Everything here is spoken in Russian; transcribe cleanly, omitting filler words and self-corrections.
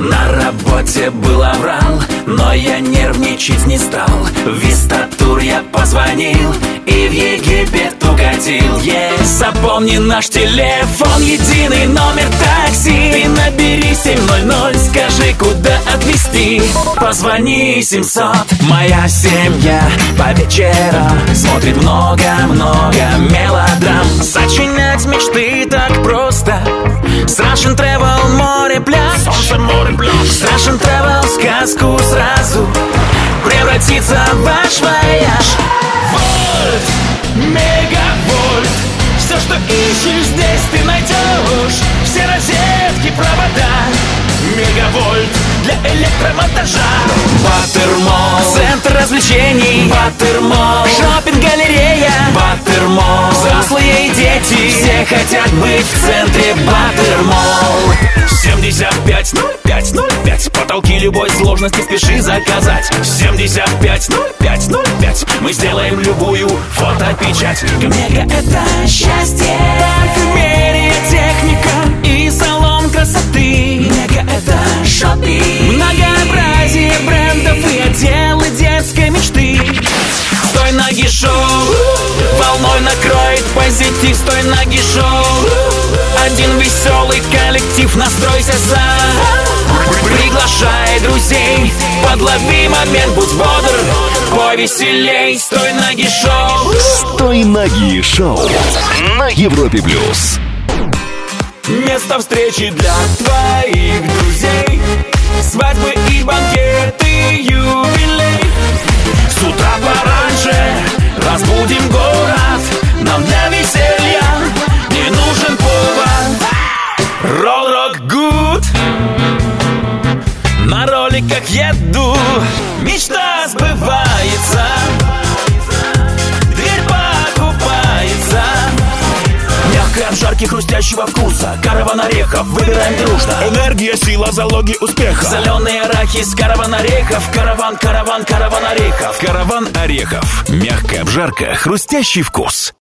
На работе был аврал, но я нервничать не стал. В Вистатур я позвонил и в Египет укатил. Запомни наш телефон, единый номер такси. Ты набери 700, скажи, куда отвезти. Позвони 700. Моя семья по вечерам смотрит много-много мелодрам. Сочинять мечты так просто. С Russian Travel море пляж. Солнце, море пляж. С Russian Travel в сказку сразу превратится в ваш вояж. Вольт, мегавольт, все, что ищешь, здесь ты найдешь. Все розетки, провода. Мегавольт для электромонтажа. Баттермолл, центр развлечений. Баттермолл, шопинг-галерея. Баттермолл, взрослые и дети, все хотят быть в центре. Баттермолл. 750505. Потолки любой сложности спеши заказать. 750505. Мы сделаем любую фотопечать. Мега — это счастье. Парфюмерия, техника и салон красоты. Мега — это шопинг. Многообразие брендов и отделы детской мечты. Стой ноги шоу, волной накроет позитив. Стой ноги шоу, один веселый коллектив. Настройся сам, приглашай друзей. Подлови момент, будь бодр, повеселей. Стой ноги шоу. Стой ноги шоу на Европе плюс. Место встречи для твоих друзей. Свадьбы и банкеты, юбилей. С утра пораньше разбудим город. Нам для веселья не нужен повод. Roll Rock Good. На роликах еду, мечта сбывается. Дверь покупается. Мягкой обжарки хрустящего вкуса. Караван орехов, выбираем дружно. Энергия, сила, залоги успеха. Соленый арахис, караван орехов. Караван орехов. Караван орехов. Мягкая обжарка, хрустящий вкус.